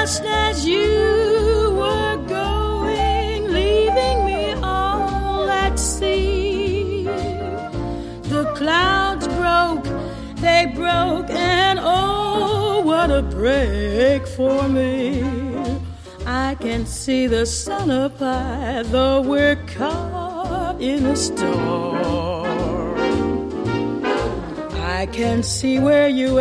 just as you were going, leaving me all at sea. The clouds broke, they broke, and oh, what a break for me. I can see the sun up high, though we're caught in a storm. I can see where you